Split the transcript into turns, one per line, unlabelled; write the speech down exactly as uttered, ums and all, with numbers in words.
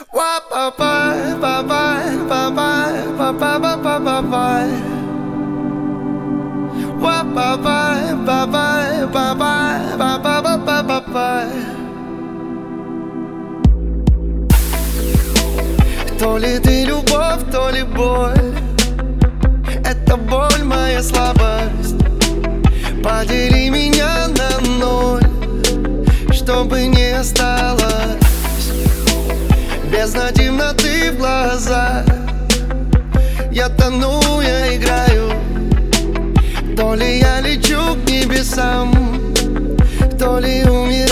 То ли ты любовь, то ли боль. Это боль, моя слабость. Подели меня на ноль, чтобы не осталось бездна темноты в глазах. Я тону, я играю. То ли я лечу к небесам, то ли умираю.